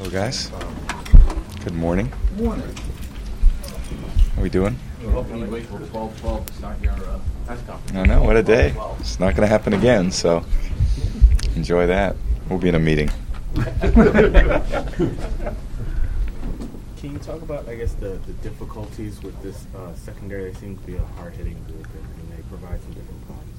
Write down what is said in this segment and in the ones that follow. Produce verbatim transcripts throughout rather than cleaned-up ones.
Hello, guys. Good morning. Good morning. How are we doing? We're hoping you wait till twelve twelve to start your uh, press conference. I know, what a day. It's not going to happen again, so enjoy that. We'll be in a meeting. Can you talk about, I guess, the, the difficulties with this uh, secondary? They seem to be a hard-hitting group, and, and they provide some different problems.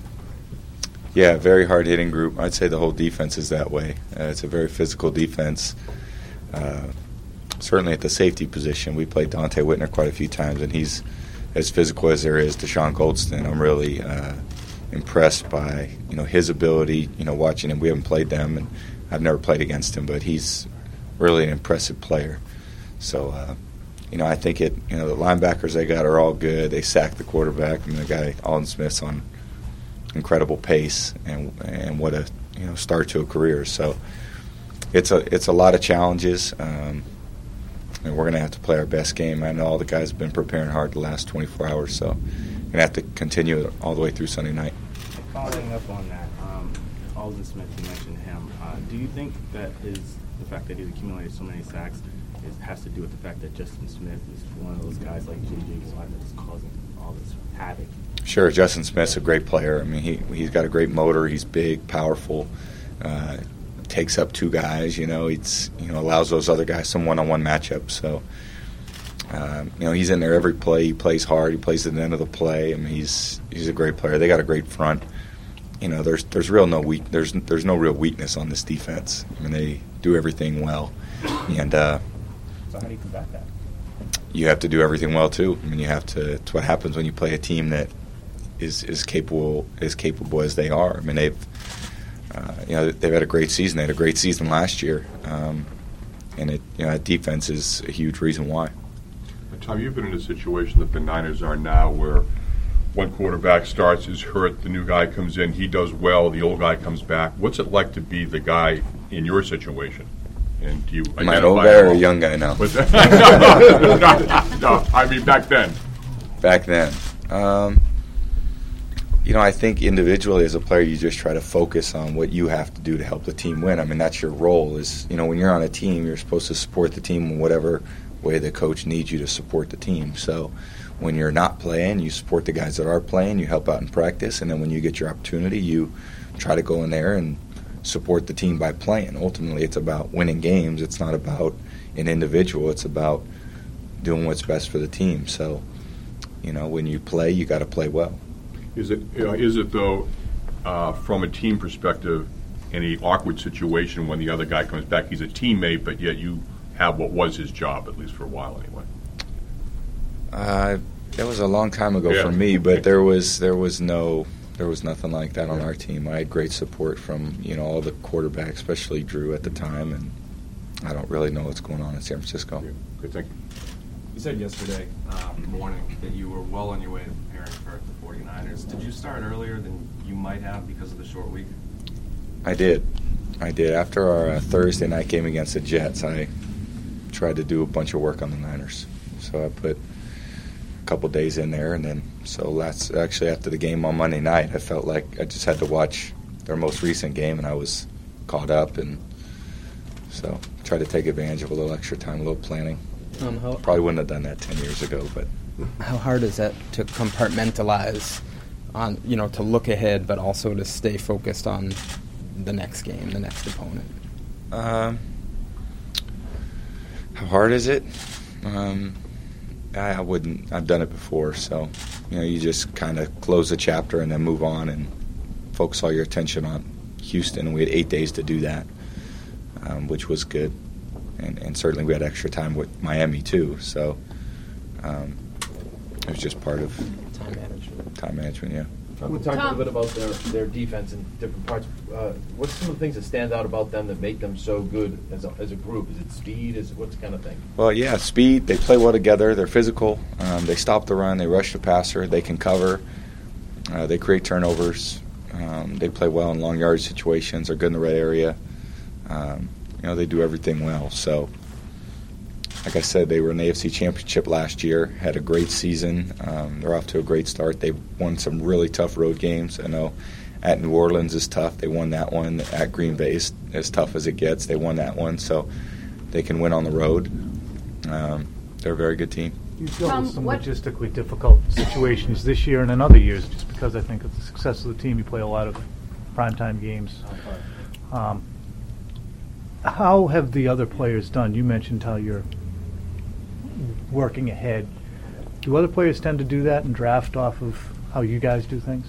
Yeah, very hard-hitting group. I'd say the whole defense is that way. Uh, it's a very physical defense. Uh, certainly at the safety position, we played Dante Whitner quite a few times, and he's as physical as there is. Deshaun Goldston, I'm really uh, impressed by you know his ability. You know, watching him, we haven't played them, and I've never played against him, but he's really an impressive player. So, uh, you know, I think it. You know, the linebackers they got are all good. They sacked the quarterback. I mean, the guy Alden Smith's on incredible pace, and and what a you know start to a career. So, it's a it's a lot of challenges, um, and we're gonna have to play our best game. I know all the guys have been preparing hard the last twenty-four hours, so we're gonna have to continue it all the way through Sunday night. Following up on that, um, Alden Smith, you mentioned him. Uh, do you think that his the fact that he's accumulated so many sacks is, has to do with the fact that Justin Smith is one of those guys like J J Watt that's causing all this havoc? Sure, Justin Smith's a great player. I mean, he he's got a great motor. He's big, powerful. Uh, takes up two guys. You know, it's you know allows those other guys some one-on-one matchups. So, um, you know, he's in there every play. He plays hard. He plays at the end of the play. I mean, he's he's a great player. They got a great front. You know, there's there's real no weak there's there's no real weakness on this defense. I mean, they do everything well, and uh, so how do you combat that? You have to do everything well too. I mean, you have to. It's what happens when you play a team that is is capable as capable as they are. I mean, they've uh, you know they've had a great season. They had a great season last year, um, and it you know that defense is a huge reason why. Tom, you've been in a situation that the Niners are now, where one quarterback starts, is hurt, the new guy comes in, he does well, the old guy comes back. What's it like to be the guy in your situation? And do you Am I an old guy or a young guy now? no, no, no, no, I mean back then. Back then. Um, you know, I think individually as a player, you just try to focus on what you have to do to help the team win. I mean, that's your role. Is you know, when you're on a team, you're supposed to support the team in whatever way the coach needs you to support the team. So when you're not playing, you support the guys that are playing, you help out in practice, and then when you get your opportunity, you try to go in there and support the team by playing. Ultimately, it's about winning games. It's not about an individual. It's about doing what's best for the team. So, you know, when you play, you got to play well. Is it you know, is it though, uh, from a team perspective, any awkward situation when the other guy comes back? He's a teammate, but yet you have what was his job, at least for a while anyway. Uh, that was a long time ago yeah. for me, but there was there was no there was nothing like that on our team. I had great support from you know all the quarterbacks, especially Drew at the time, and I don't really know what's going on in San Francisco. Yeah. Good, thank you. You said yesterday um, morning that you were well on your way to preparing for the forty-niners. Did you start earlier than you might have because of the short week? I did. I did. After our uh, Thursday night game against the Jets, I tried to do a bunch of work on the Niners. So I put a couple days in there, and then so last actually after the game on Monday night, I felt like I just had to watch their most recent game, and I was caught up, and so tried to take advantage of a little extra time, a little planning. Um, how, Probably wouldn't have done that ten years ago, but how hard is that to compartmentalize, on you know, to look ahead, but also to stay focused on the next game, the next opponent? Um, how hard is it? Um, I, I wouldn't. I've done it before, so you know, you just kind of close the chapter and then move on and focus all your attention on Houston. And we had eight days to do that, um, which was good, and, and certainly we had extra time with Miami too. So um, it was just part of Time management. Time management, yeah. We talked a little bit about their, their defense in different parts. Uh, what's some of the things that stand out about them that make them so good as a, as a group? Is it speed? Is it what's the kind of thing? Well, yeah, speed. They play well together. They're physical. Um, they stop the run. They rush the passer. They can cover. Uh, they create turnovers. Um, they play well in long yardage situations. They're good in the red area. Um, you know, they do everything well. So, like I said, they were in the A F C Championship last year, had a great season. Um, they're off to a great start. They've won some really tough road games. I know at New Orleans is tough. They won that one. At Green Bay is as tough as it gets. They won that one. So they can win on the road. Um, they're a very good team. You've dealt Tom, with some what- logistically difficult situations this year and in other years, just because I think of the success of the team. You play a lot of primetime games. Um, how have the other players done? You mentioned how you're working ahead. Do other players tend to do that and draft off of how you guys do things?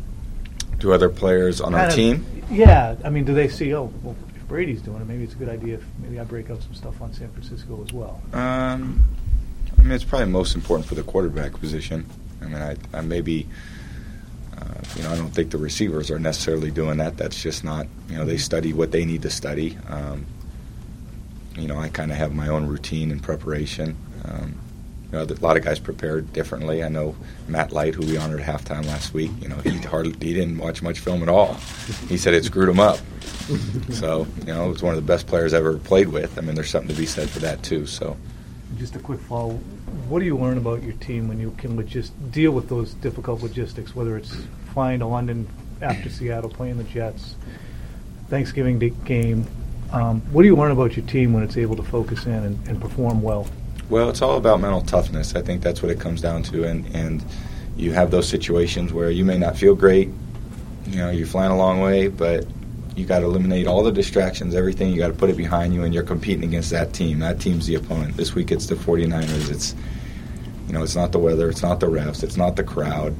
Do other players on our Kind of- team? Yeah. I mean, do they see, oh, well, if Brady's doing it, maybe it's a good idea if maybe I break out some stuff on San Francisco as well? Um, I mean, it's probably most important for the quarterback position. I mean, I, I maybe, uh, you know, I don't think the receivers are necessarily doing that. That's just not, you know, they study what they need to study. Um, you know, I kind of have my own routine and preparation. Um, you know, a lot of guys prepare differently. I know Matt Light, who we honored at halftime last week, you know, he hardly, he didn't watch much film at all. He said it screwed him up. So, you know, it was one of the best players I ever played with. I mean, there's something to be said for that, too, so. Just a quick follow. What do you learn about your team when you can logis- deal with those difficult logistics, whether it's flying to London after Seattle, playing the Jets, Thanksgiving day game? Um, what do you learn about your team when it's able to focus in and, and perform well? Well, it's all about mental toughness. I think that's what it comes down to. And, and you have those situations where you may not feel great. You know, you're flying a long way, but you got to eliminate all the distractions, everything. You got to put it behind you, and you're competing against that team. That team's the opponent. This week it's the forty-niners. It's, you know, it's not the weather. It's not the refs. It's not the crowd.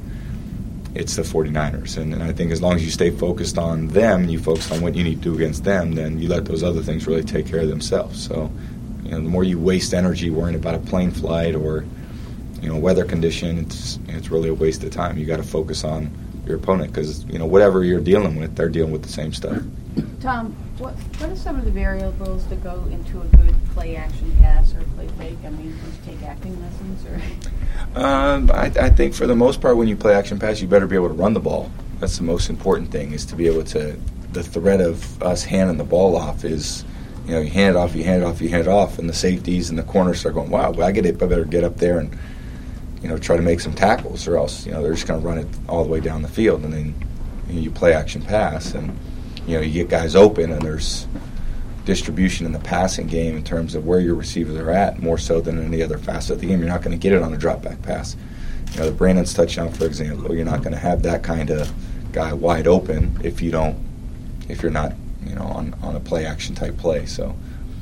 It's the forty-niners. And, and I think as long as you stay focused on them and you focus on what you need to do against them, then you let those other things really take care of themselves. So, you know, the more you waste energy worrying about a plane flight or, you know, weather condition, it's it's really a waste of time. You got to focus on your opponent because, you know, whatever you're dealing with, they're dealing with the same stuff. Tom, what what are some of the variables that go into a good play action pass or play fake? I mean, do you take acting lessons or? Um, I, I think for the most part, when you play action pass, you better be able to run the ball. That's the most important thing, is to be able to. The threat of us handing the ball off is, you know, you hand it off, you hand it off, you hand it off, and the safeties and the corners start going, wow, I get it, I better get up there and, you know, try to make some tackles, or else, you know, they're just going to run it all the way down the field, and then you know, you play action pass, and you know, you get guys open, and there's distribution in the passing game in terms of where your receivers are at, more so than any other facet of the game. You're not going to get it on a drop back pass. You know, the Brandon's touchdown, for example, you're not going to have that kind of guy wide open if you don't, if you're not, you know, on, on a play action type play. So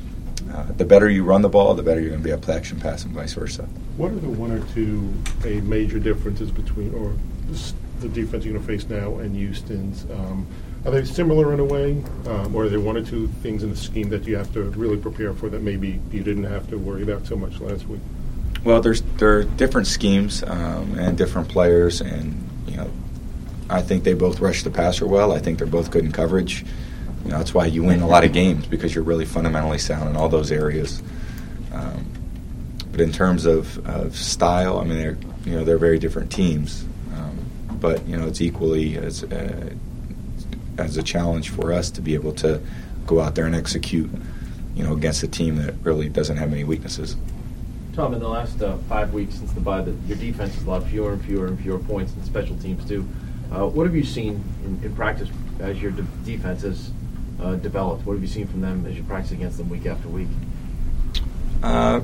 uh, the better you run the ball, the better you're going to be at play action pass, and vice versa. What are the one or two a major differences between, or this, the defense you're going to face now and Houston's? Um, are they similar in a way, um, or are there one or two things in the scheme that you have to really prepare for that maybe you didn't have to worry about so much last week? Well, there's there are different schemes um, and different players, and you know, I think they both rush the passer well. I think they're both good in coverage. You know, that's why you win a lot of games, because you're really fundamentally sound in all those areas. Um, but in terms of, of style, I mean, they're you know they're very different teams. Um, but you know, it's equally as uh, as a challenge for us to be able to go out there and execute, you know, against a team that really doesn't have any weaknesses. Tom, in the last uh, five weeks since the bye, the, your defense has allowed fewer and fewer and fewer points, and special teams too. Uh, what have you seen in, in practice as your de- defense has uh, developed? What have you seen from them as you practice against them week after week? Uh,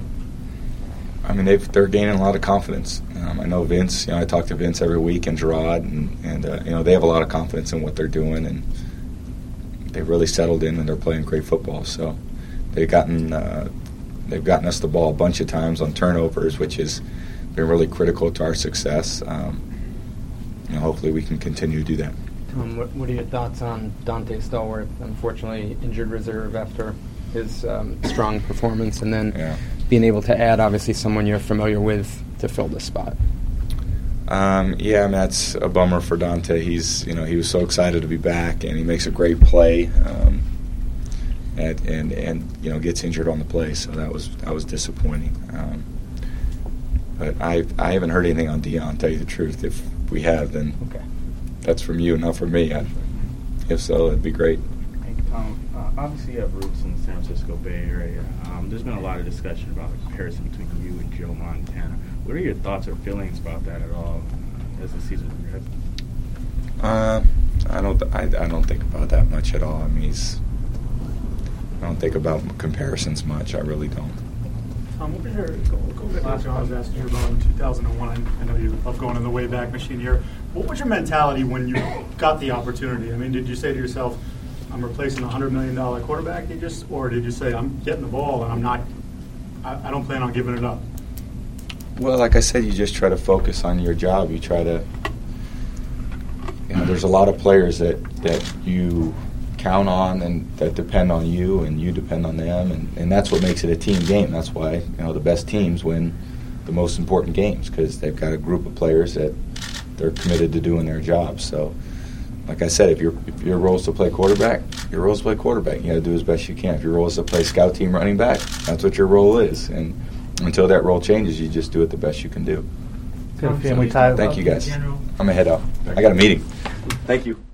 I mean, they've, they're gaining a lot of confidence. Um, I know Vince. You know, I talk to Vince every week, and Gerard, and, and uh, you know, they have a lot of confidence in what they're doing, and they've really settled in, and they're playing great football. So they've gotten uh, they've gotten us the ball a bunch of times on turnovers, which has been really critical to our success. Um, you know, hopefully, we can continue to do that. Tom, what, what are your thoughts on Dante Stallworth? Unfortunately, injured reserve after his um, strong performance, and then Yeah. being able to add, obviously, someone you're familiar with to fill the spot. Um, yeah, I mean, that's a bummer for Dante. He's, you know, he was so excited to be back, and he makes a great play, um, and, and and you know, gets injured on the play. So that was that was disappointing. Um, but I I haven't heard anything on Dion. Tell you the truth, if we have, then Okay. that's from you, not from me. I, if so, it'd be great. Hey, Tom, uh, obviously you have roots in the San Francisco Bay Area. Um, there's been a lot of discussion about the comparison between you and Joe Montana. What are your thoughts or feelings about that at all uh, as the season progresses? Uh, I don't I, I don't think about that much at all. I mean, he's I don't think about comparisons much. I really don't. Tom, what was your, go, go back to what John was asking you about in two thousand one. I know you love going in the Wayback Machine here. What was your mentality when you got the opportunity? I mean, did you say to yourself, I'm replacing a one hundred million dollars quarterback, you just, or did you say, I'm getting the ball and I'm not, I, I don't plan on giving it up? Well, like I said, you just try to focus on your job. You try to, you know, there's a lot of players that, that you count on and that depend on you, and you depend on them, and, and that's what makes it a team game. That's why, you know, the best teams win the most important games, because they've got a group of players that they're committed to doing their job. So, like I said, if your if your role is to play quarterback, your role is to play quarterback. You got to do as best you can. If your role is to play scout team running back, that's what your role is. And until that role changes, you just do it the best you can do. Got a family tie. Thank you, guys. I'm gonna head out. I got a meeting. Thank you.